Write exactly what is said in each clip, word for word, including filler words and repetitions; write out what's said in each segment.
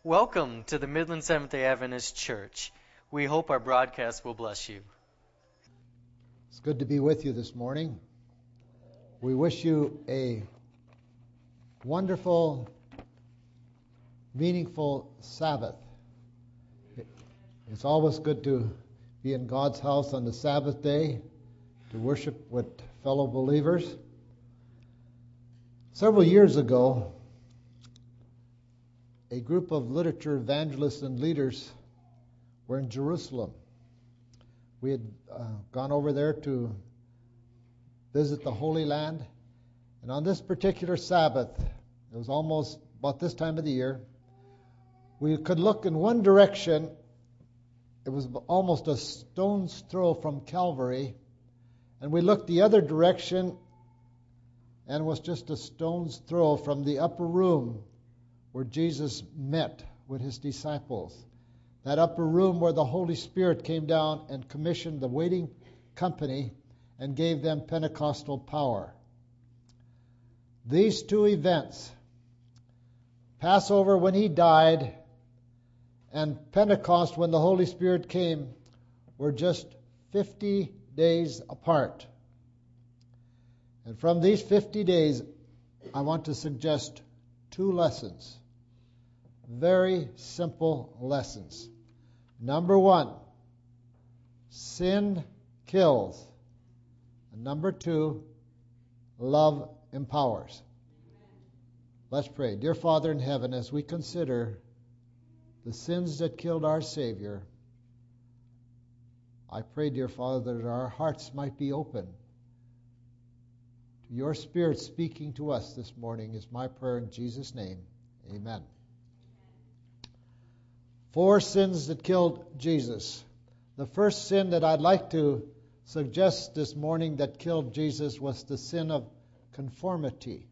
Welcome to the Midland Seventh-day Adventist Church. We hope our broadcast will bless you. It's good to be with you this morning. We wish you a wonderful, meaningful Sabbath. It's always good to be in God's house on the Sabbath day, to worship with fellow believers. Several years ago, a group of literature evangelists and leaders were in Jerusalem. We had uh, gone over there to visit the Holy Land, and on this particular Sabbath, it was almost about this time of the year, we could look in one direction. It was almost a stone's throw from Calvary, and we looked the other direction, and it was just a stone's throw from the upper room where Jesus met with his disciples. That upper room where the Holy Spirit came down and commissioned the waiting company and gave them Pentecostal power. These two events, Passover when he died and Pentecost when the Holy Spirit came, were just fifty days apart. And from these fifty days, I want to suggest two lessons. Very simple lessons. Number one, sin kills. And number two, love empowers. Let's pray. Dear Father in heaven, as we consider the sins that killed our Savior, I pray, dear Father, that our hearts might be open to your Spirit speaking to us this morning is my prayer in Jesus' name. Amen. Four sins that killed Jesus. The first sin that I'd like to suggest this morning that killed Jesus was the sin of conformity.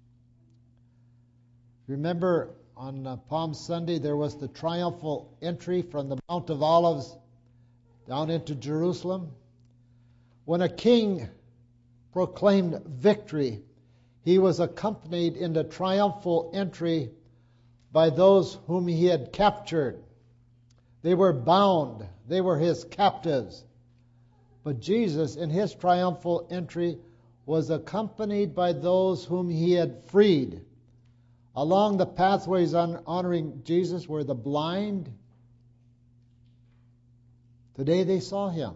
Remember on uh, Palm Sunday there was the triumphal entry from the Mount of Olives down into Jerusalem. When a king proclaimed victory, he was accompanied in the triumphal entry by those whom he had captured. They were bound. They were his captives. But Jesus, in his triumphal entry, was accompanied by those whom he had freed. Along the pathways honoring Jesus were the blind. Today they saw him.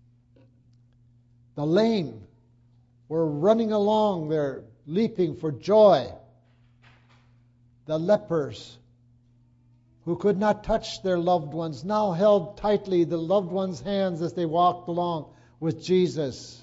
The lame were running along there, leaping for joy. The lepers who could not touch their loved ones now held tightly the loved ones' hands as they walked along with Jesus.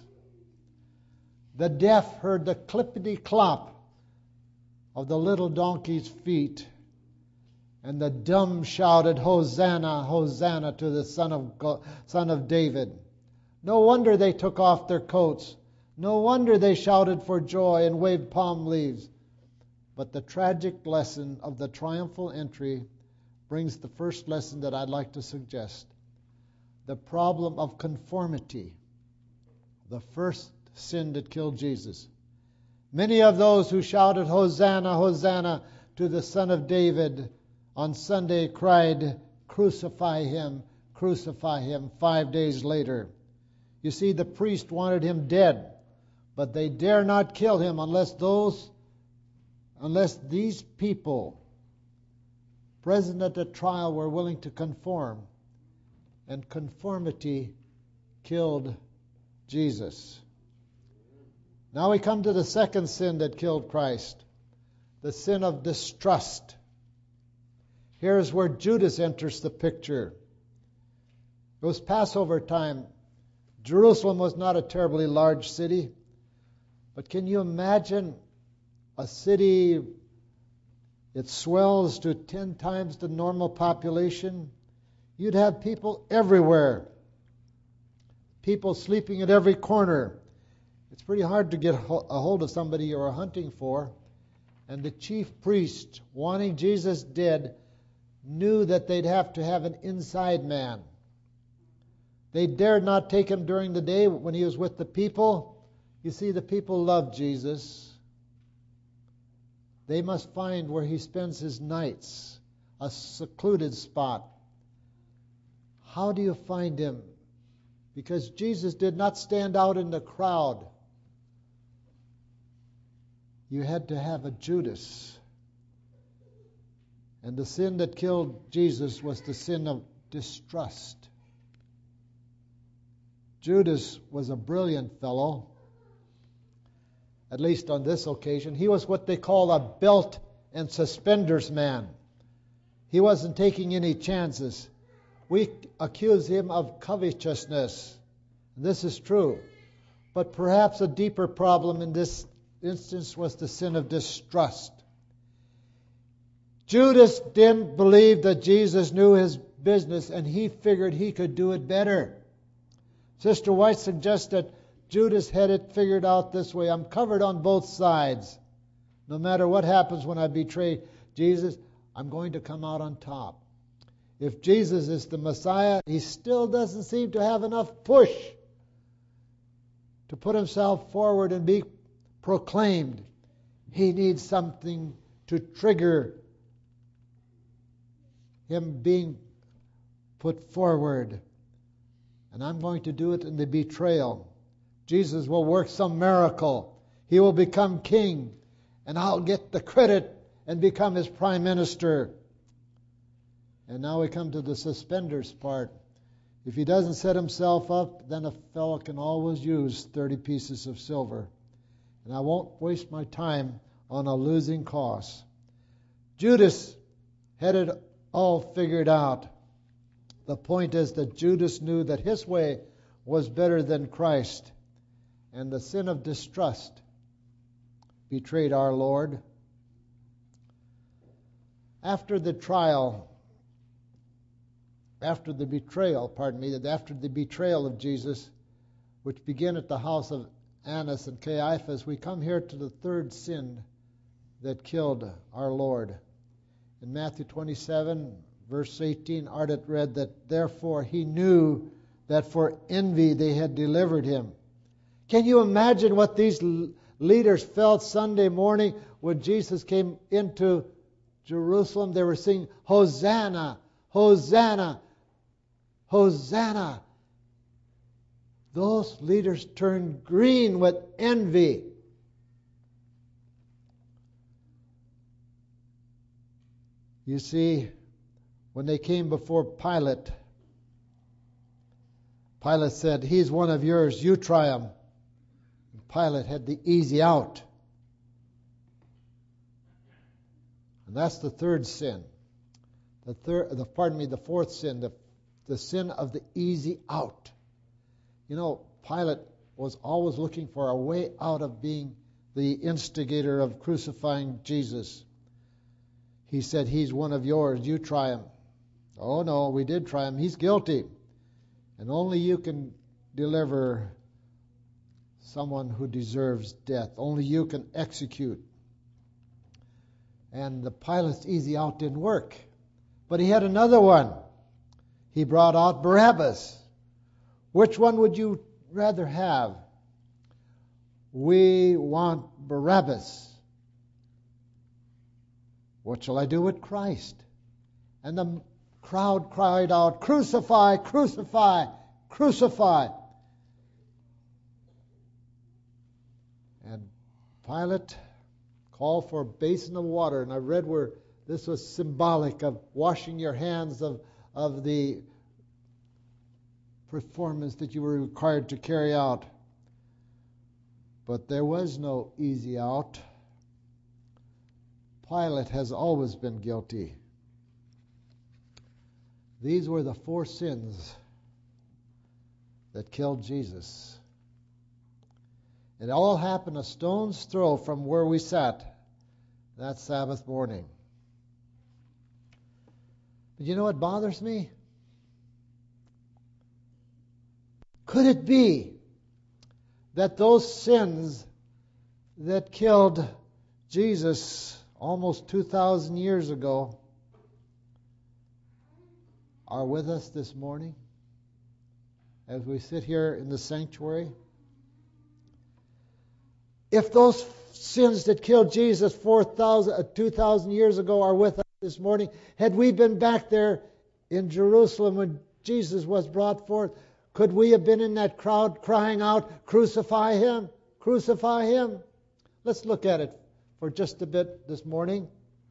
The deaf heard the clippity-clop of the little donkey's feet, and the dumb shouted, "Hosanna, Hosanna to the Son of God, Son of David." No wonder they took off their coats. No wonder they shouted for joy and waved palm leaves. But the tragic lesson of the triumphal entry brings the first lesson that I'd like to suggest. The problem of conformity. The first sin that killed Jesus. Many of those who shouted, "Hosanna, Hosanna to the Son of David," on Sunday cried, "Crucify him, crucify him," five days later. You see, the priest wanted him dead, but they dare not kill him unless those, unless these people present at the trial were willing to conform. And conformity killed Jesus. Now we come to the second sin that killed Christ, the sin of distrust. Here's where Judas enters the picture. It was Passover time. Jerusalem was not a terribly large city, but can you imagine a city? It swells to ten times the normal population. You'd have people everywhere. People sleeping at every corner. It's pretty hard to get a hold of somebody you are hunting for. And the chief priest, wanting Jesus dead, knew that they'd have to have an inside man. They dared not take him during the day when he was with the people. You see, the people loved Jesus. They must find where he spends his nights, a secluded spot. How do you find him? Because Jesus did not stand out in the crowd. You had to have a Judas. And the sin that killed Jesus was the sin of distrust. Judas was a brilliant fellow, at least on this occasion. He was what they call a belt and suspenders man. He wasn't taking any chances. We accuse him of covetousness. This is true. But perhaps a deeper problem in this instance was the sin of distrust. Judas didn't believe that Jesus knew his business, and he figured he could do it better. Sister White suggests that Judas had it figured out this way. I'm covered on both sides. No matter what happens when I betray Jesus, I'm going to come out on top. If Jesus is the Messiah, he still doesn't seem to have enough push to put himself forward and be proclaimed. He needs something to trigger him being put forward. And I'm going to do it in the betrayal. Jesus will work some miracle. He will become king, and I'll get the credit and become his prime minister. And now we come to the suspenders part. If he doesn't set himself up, then a fellow can always use thirty pieces of silver. And I won't waste my time on a losing cause. Judas had it all figured out. The point is that Judas knew that his way was better than Christ. And the sin of distrust betrayed our Lord. After the trial, after the betrayal, pardon me, after the betrayal of Jesus, which began at the house of Annas and Caiaphas, we come here to the third sin that killed our Lord. In Matthew twenty-seven, verse eighteen, Ardent read that therefore he knew that for envy they had delivered him. Can you imagine what these leaders felt Sunday morning when Jesus came into Jerusalem? They were singing, Hosanna, Hosanna, Hosanna. Those leaders turned green with envy. You see, when they came before Pilate, Pilate said, he's one of yours, you try him. And Pilate had the easy out. And that's the third sin. The third, the, pardon me, the fourth sin, the, the sin of the easy out. You know, Pilate was always looking for a way out of being the instigator of crucifying Jesus. He said, he's one of yours, you try him. Oh no, we did try him. He's guilty. And only you can deliver someone who deserves death. Only you can execute. And the Pilate's easy out didn't work. But he had another one. He brought out Barabbas. Which one would you rather have? We want Barabbas. What shall I do with Christ? And the crowd cried out, crucify, crucify, crucify. And Pilate called for a basin of water. And I read where this was symbolic of washing your hands of, of the performance that you were required to carry out. But there was no easy out. Pilate has always been guilty. These were the four sins that killed Jesus. It all happened a stone's throw from where we sat that Sabbath morning. But you know what bothers me? Could it be that those sins that killed Jesus almost two thousand years ago are with us this morning as we sit here in the sanctuary? If those sins that killed Jesus four thousand, two thousand years ago are with us this morning, had we been back there in Jerusalem when Jesus was brought forth, could we have been in that crowd crying out, "Crucify him, crucify him"? Let's look at it for just a bit this morning.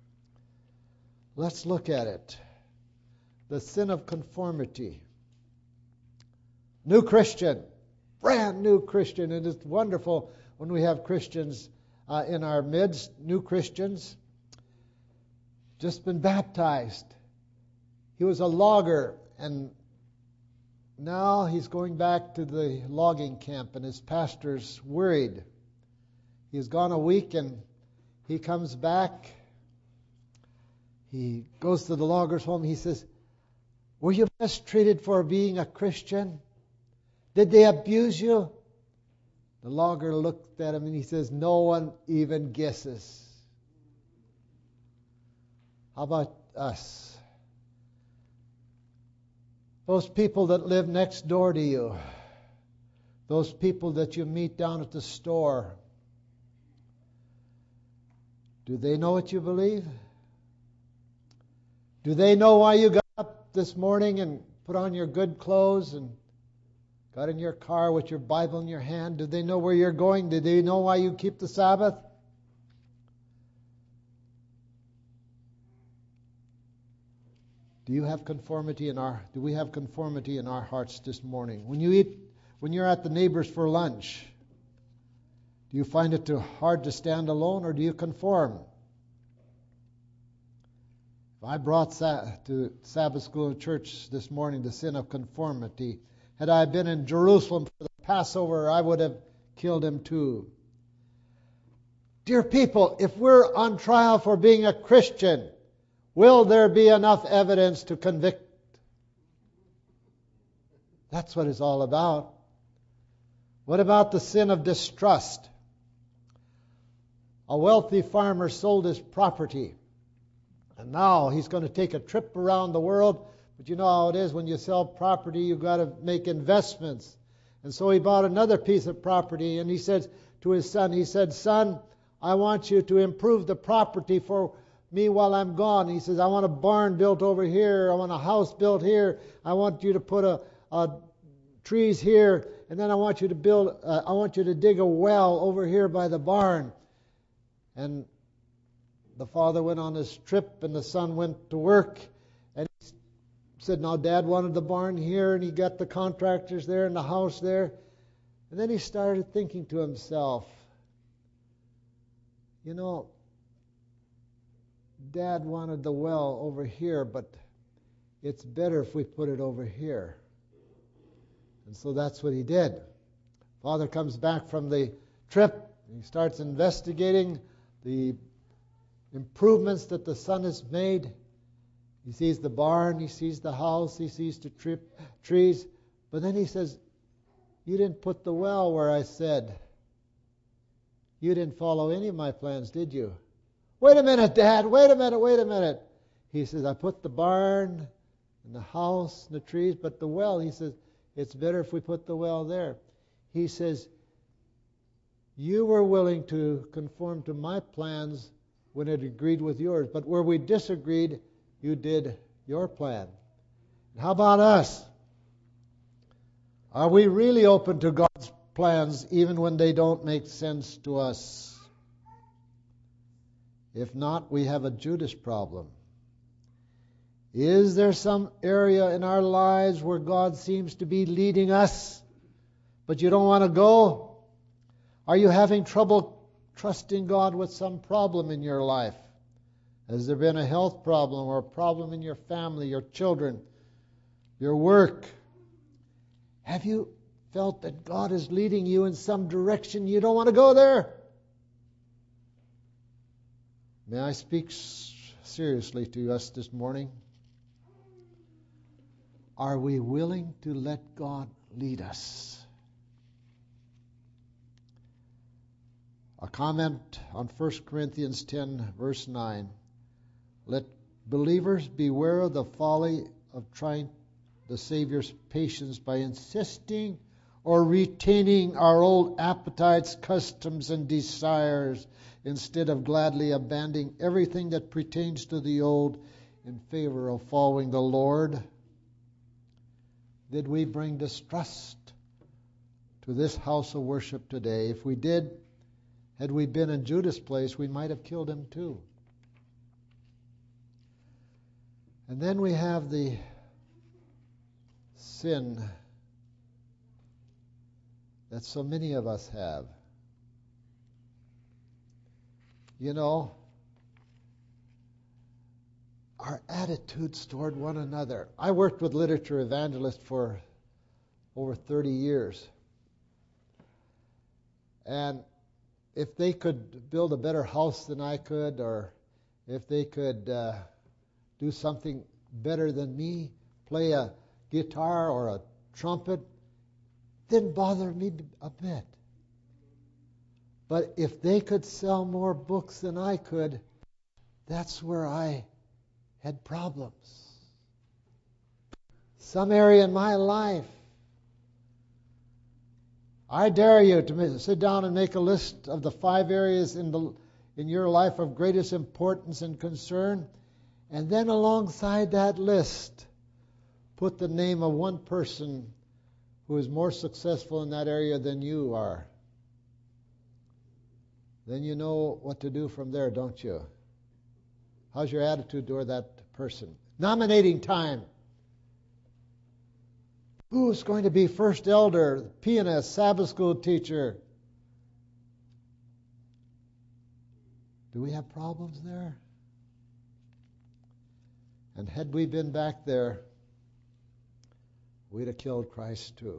Let's look at it. The sin of conformity. New Christian, brand new Christian, and it's wonderful when we have Christians uh, in our midst, new Christians, just been baptized. He was a logger, and now he's going back to the logging camp, and his pastor's worried. He's gone a week, and he comes back. He goes to the logger's home. He says, "Were you mistreated for being a Christian? Did they abuse you?" The logger looked at him and he says, "No one even guesses." How about us? Those people that live next door to you, those people that you meet down at the store, do they know what you believe? Do they know why you got up this morning and put on your good clothes and got in your car with your Bible in your hand? Do they know where you're going? Do they know why you keep the Sabbath? Do you have conformity in our do we have conformity in our hearts this morning? When you eat when you're at the neighbors for lunch, do you find it too hard to stand alone, or do you conform? If I brought sa- to Sabbath school and church this morning the sin of conformity, had I been in Jerusalem for the Passover, I would have killed him too. Dear people, if we're on trial for being a Christian, will there be enough evidence to convict? That's what it's all about. What about the sin of distrust? A wealthy farmer sold his property, and now he's going to take a trip around the world. But you know how it is when you sell property, you've got to make investments. And so he bought another piece of property, and he said to his son, he said, "Son, I want you to improve the property for me while I'm gone." He says, "I want a barn built over here. I want a house built here. I want you to put a, a trees here, and then I want you to build. Uh, I want you to dig a well over here by the barn." And the father went on his trip, and the son went to work, and he said, "Now, Dad wanted the barn here, and he got the contractors there and the house there." And then he started thinking to himself, you know, Dad wanted the well over here, but it's better if we put it over here. And so that's what he did. Father comes back from the trip. He starts investigating the improvements that the son has made. He sees the barn, he sees the house, he sees the trip, trees. But then he says, "You didn't put the well where I said. You didn't follow any of my plans, did you?" "Wait a minute, Dad, wait a minute, wait a minute." He says, "I put the barn and the house and the trees, but the well," he says, "it's better if we put the well there." He says, "You were willing to conform to my plans when it agreed with yours, but where we disagreed, you did your plan." And how about us? Are we really open to God's plans even when they don't make sense to us? If not, we have a Judas problem. Is there some area in our lives where God seems to be leading us, but you don't want to go? Are you having trouble trusting God with some problem in your life? Has there been a health problem or a problem in your family, your children, your work? Have you felt that God is leading you in some direction you don't want to go there? May I speak seriously to us this morning? Are we willing to let God lead us? A comment on First Corinthians ten, verse nine. Let believers beware of the folly of trying the Savior's patience by insisting or retaining our old appetites, customs, and desires, instead of gladly abandoning everything that pertains to the old in favor of following the Lord? Did we bring distrust to this house of worship today? If we did, had we been in Judas' place, we might have killed him too. And then we have the sin that so many of us have. You know, our attitudes toward one another. I worked with literature evangelists for over thirty years. And if they could build a better house than I could, or if they could uh, do something better than me, play a guitar or a trumpet, didn't bother me a bit. But if they could sell more books than I could, that's where I had problems. Some area in my life, I dare you to sit down and make a list of the five areas in the in your life of greatest importance and concern, and then alongside that list, put the name of one person who is more successful in that area than you are. Then you know what to do from there, don't you? How's your attitude toward that person? Nominating time. Who's going to be first elder, pianist, Sabbath school teacher? Do we have problems there? And had we been back there, we'd have killed Christ too.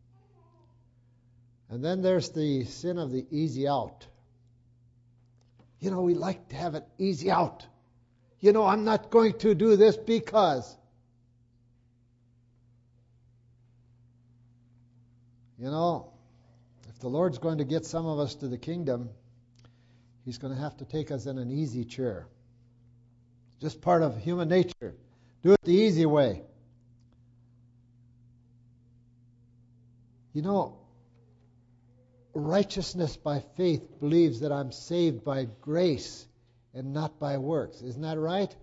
And then there's the sin of the easy out. You know, we like to have it easy out. You know, I'm not going to do this because. You know, if the Lord's going to get some of us to the kingdom, He's going to have to take us in an easy chair. Just part of human nature. Do it the easy way. You know, righteousness by faith believes that I'm saved by grace and not by works. Isn't that right?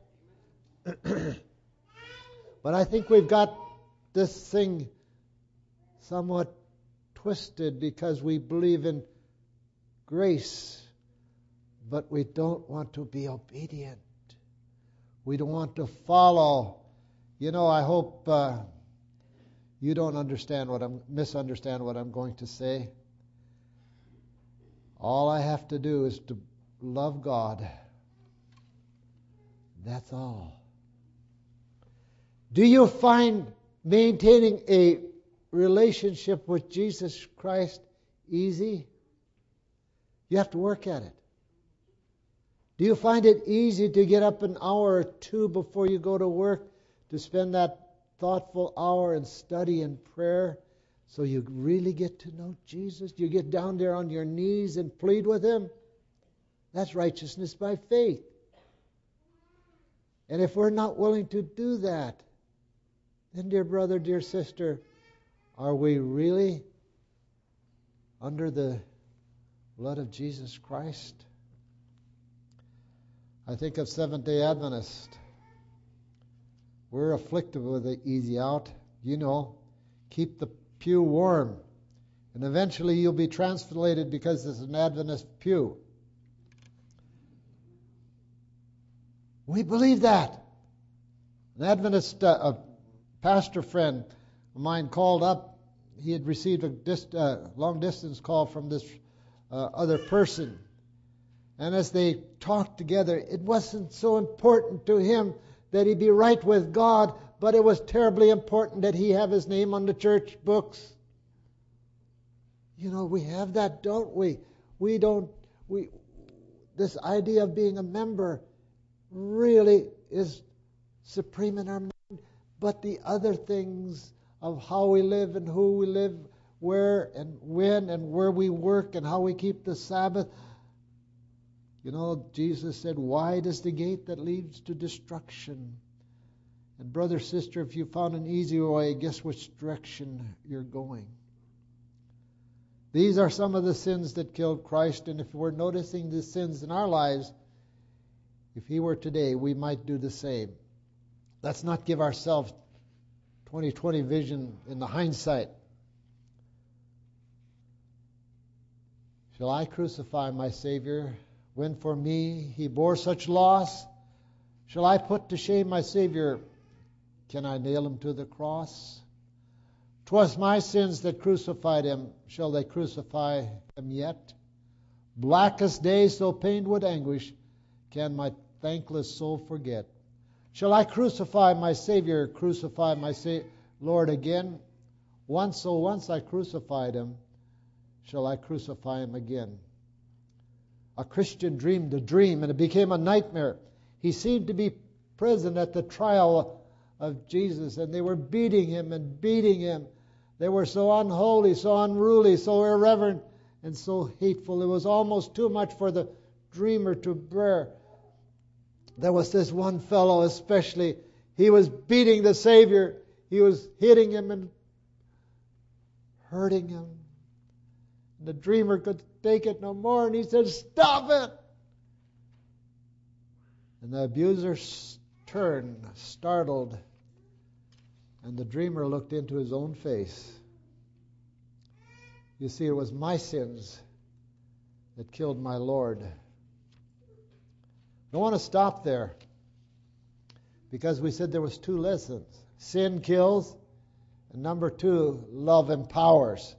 But I think we've got this thing somewhat twisted because we believe in grace, but we don't want to be obedient. We don't want to follow. You know, I hope uh, you don't understand what I'm misunderstand what I'm going to say. All I have to do is to love God. That's all. Do you find maintaining a relationship with Jesus Christ easy? You have to work at it. Do you find it easy to get up an hour or two before you go to work to spend that thoughtful hour in study and prayer so you really get to know Jesus? You get down there on your knees and plead with Him? That's righteousness by faith. And if we're not willing to do that, then, dear brother, dear sister, are we really under the blood of Jesus Christ? I think of Seventh-day Adventists. We're afflicted with the easy out. You know, keep the pew warm. And eventually you'll be translated because it's an Adventist pew. We believe that. An Adventist uh, a pastor friend of mine called up. He had received a dist, uh, long-distance call from this uh, other person. And as they talked together, it wasn't so important to him that he be right with God, but it was terribly important that he have his name on the church books. You know, we have that, don't we? We don't, we, this idea of being a member really is supreme in our mind. But the other things of how we live and who we live, where and when and where we work and how we keep the Sabbath. You know, Jesus said, wide is the gate that leads to destruction. And brother, sister, if you found an easy way, guess which direction you're going. These are some of the sins that killed Christ, and if we're noticing the sins in our lives, if He were today, we might do the same. Let's not give ourselves twenty twenty vision in the hindsight. Shall I crucify my Savior when for me He bore such loss? Shall I put to shame my Savior? Can I nail Him to the cross? 'Twas my sins that crucified Him. Shall they crucify Him yet? Blackest day so pained with anguish, can my thankless soul forget? Shall I crucify my Savior, crucify my Sa- Lord again? Once, oh once I crucified Him, shall I crucify Him again? A Christian dreamed a dream, and it became a nightmare. He seemed to be present at the trial of Jesus, and they were beating Him and beating Him. They were so unholy, so unruly, so irreverent, and so hateful. It was almost too much for the dreamer to bear. There was this one fellow especially. He was beating the Savior. He was hitting Him and hurting Him. And the dreamer could take it no more, and he said, "Stop it!" And the abuser turned, startled, and the dreamer looked into his own face. You see, it was my sins that killed my Lord. I don't want to stop there, because we said there was two lessons. Sin kills, and number two, love empowers.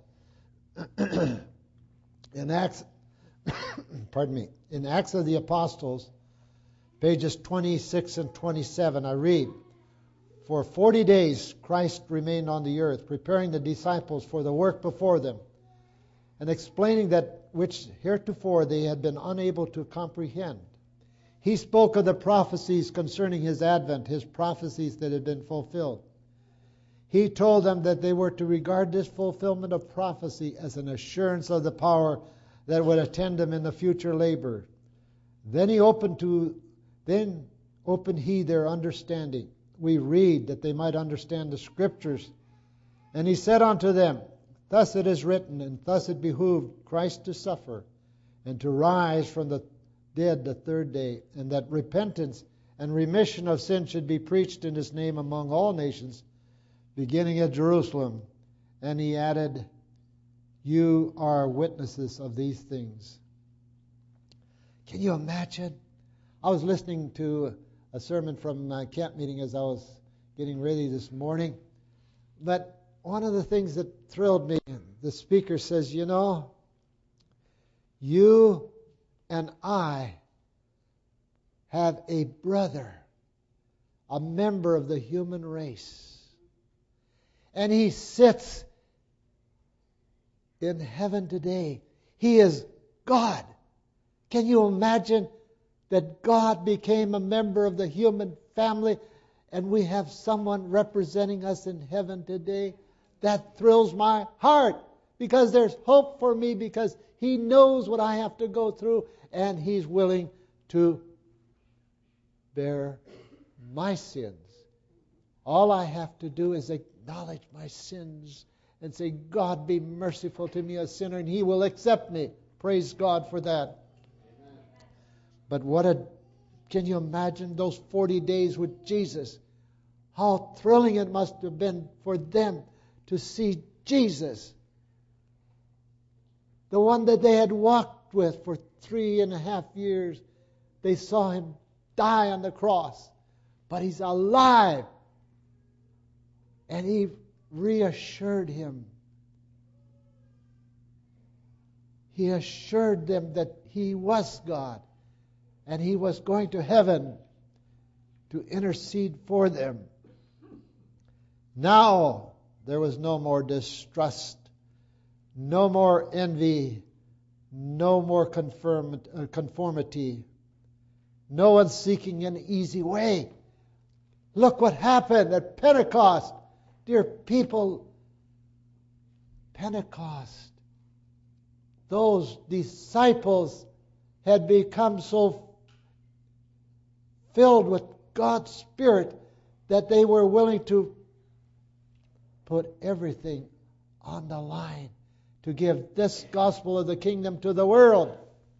In Acts, pardon me, in Acts of the Apostles, pages twenty-six and twenty-seven, I read, "For forty days Christ remained on the earth, preparing the disciples for the work before them, and explaining that which heretofore they had been unable to comprehend. He spoke of the prophecies concerning His advent, His prophecies that had been fulfilled. He told them that they were to regard this fulfillment of prophecy as an assurance of the power that would attend them in the future labor. Then he opened to then opened he their understanding." We read that they might understand the Scriptures. "And he said unto them, Thus it is written, and thus it behooved Christ to suffer, and to rise from the dead the third day, and that repentance and remission of sin should be preached in His name among all nations, beginning at Jerusalem. And he added, You are witnesses of these things." Can you imagine? I was listening to a sermon from my camp meeting as I was getting ready this morning. But one of the things that thrilled me, the speaker says, you know, you and I have a brother, a member of the human race. And he sits in heaven today. He is God. Can you imagine that God became a member of the human family and we have someone representing us in heaven today? That thrills my heart, because there's hope for me, because He knows what I have to go through and He's willing to bear my sins. All I have to do is acknowledge my sins and say, God, be merciful to me, a sinner, and He will accept me. Praise God for that. Amen. But what a, can you imagine those forty days with Jesus? How thrilling it must have been for them to see Jesus, the one that they had walked with for three and a half years. They saw Him die on the cross, but He's alive. And He reassured him. He assured them that He was God and He was going to heaven to intercede for them. Now there was no more distrust, no more envy, no more conform- uh, conformity, no one seeking an easy way. Look what happened at Pentecost. Dear people, Pentecost, those disciples had become so filled with God's Spirit that they were willing to put everything on the line to give this gospel of the kingdom to the world.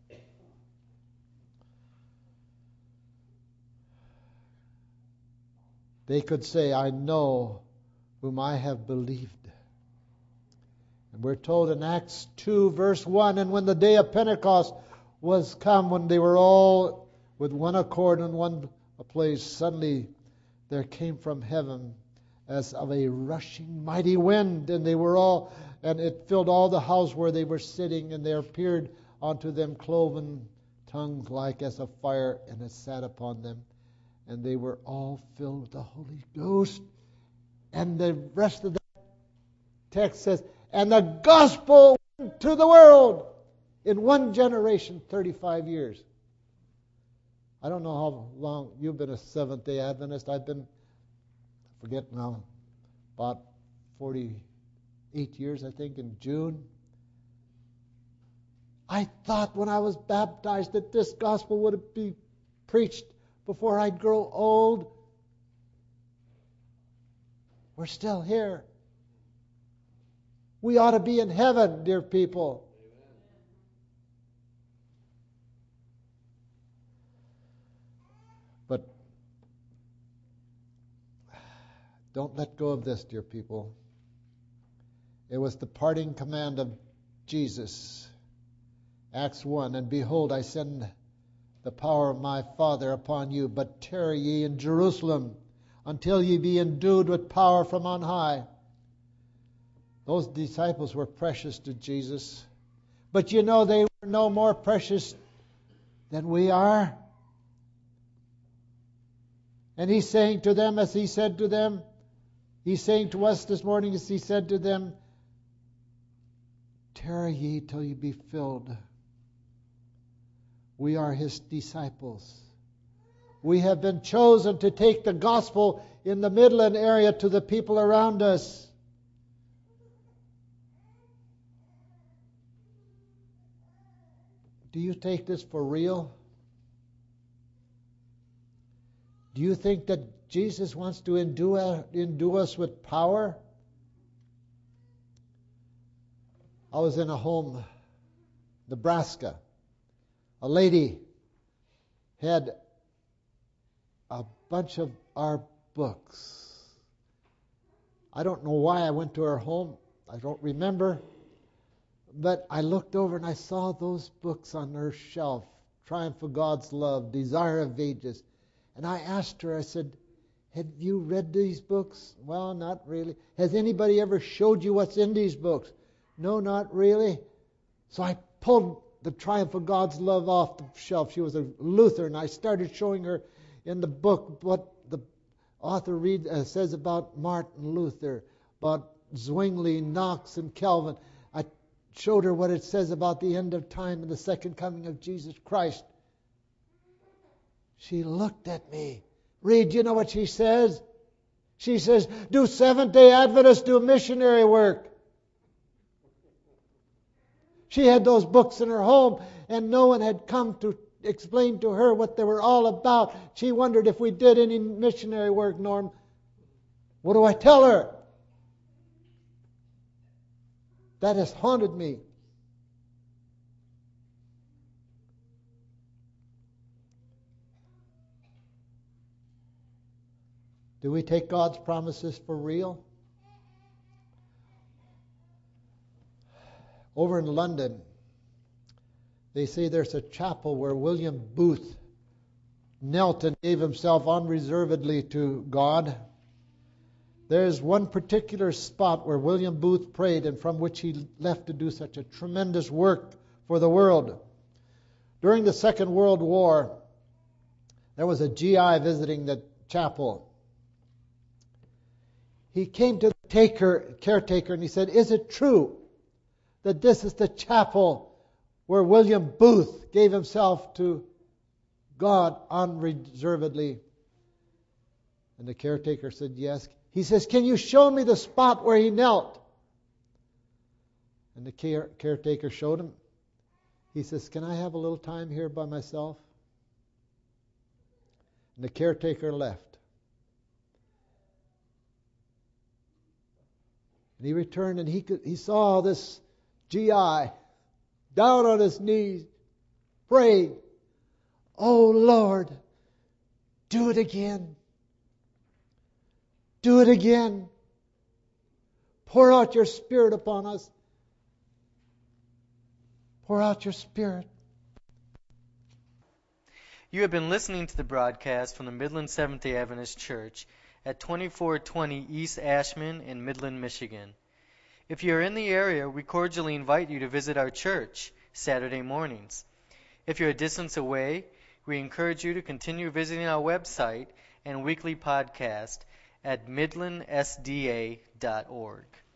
They could say, I know whom I have believed. And we're told in Acts two, verse one, and when the day of Pentecost was come, when they were all with one accord in one place, suddenly there came from heaven as of a rushing mighty wind, and they were all, and it filled all the house where they were sitting, and there appeared unto them cloven tongues like as of fire, and it sat upon them, and they were all filled with the Holy Ghost. And the rest of the text says, and the gospel went to the world in one generation, thirty-five years. I don't know how long you've been a Seventh-day Adventist. I've been, I forget now, about forty-eight years, I think, in June. I thought when I was baptized that this gospel would be preached before I'd grow old. We're still here. We ought to be in heaven, dear people. But don't let go of this, dear people. It was the parting command of Jesus. Acts one, and behold, I send the power of my Father upon you, but tarry ye in Jerusalem until ye be endued with power from on high. Those disciples were precious to Jesus. But you know, they were no more precious than we are. And He's saying to them, as He said to them, He's saying to us this morning, as He said to them, tarry ye till ye be filled. We are His disciples. We have been chosen to take the gospel in the Midland area to the people around us. Do you take this for real? Do you think that Jesus wants to endue, endue us with power? I was in a home, Nebraska. A lady had a bunch of our books. I don't know why I went to her home. I don't remember. But I looked over and I saw those books on her shelf. Triumph of God's Love, Desire of Ages. And I asked her, I said, have you read these books? Well, not really. Has anybody ever showed you what's in these books? No, not really. So I pulled the Triumph of God's Love off the shelf. She was a Lutheran. I started showing her in the book what the author read, uh, says about Martin Luther, about Zwingli, Knox, and Calvin. I showed her what it says about the end of time and the second coming of Jesus Christ. She looked at me. Read, you know what she says? She says, do Seventh-day Adventists do missionary work? She had those books in her home, and no one had come to explain to her what they were all about. She wondered if we did any missionary work, Norm. What do I tell her? That has haunted me. Do we take God's promises for real? Over in London, they say there's a chapel where William Booth knelt and gave himself unreservedly to God. There's one particular spot where William Booth prayed and from which he left to do such a tremendous work for the world. During the Second World War, there was a G I visiting the chapel. He came to the taker, caretaker and he said, is it true that this is the chapel where William Booth gave himself to God unreservedly? And the caretaker said, yes. He says, can you show me the spot where he knelt? And the care, caretaker showed him. He says, can I have a little time here by myself? And the caretaker left. And he returned and he could, he saw this G I, down on his knees, praying, "Oh Lord, do it again. Do it again. Pour out your Spirit upon us. Pour out your Spirit." You have been listening to the broadcast from the Midland Seventh-day Adventist Church at twenty-four twenty East Ashman in Midland, Michigan. If you are in the area, we cordially invite you to visit our church Saturday mornings. If you're a distance away, we encourage you to continue visiting our website and weekly podcast at midland s d a dot org.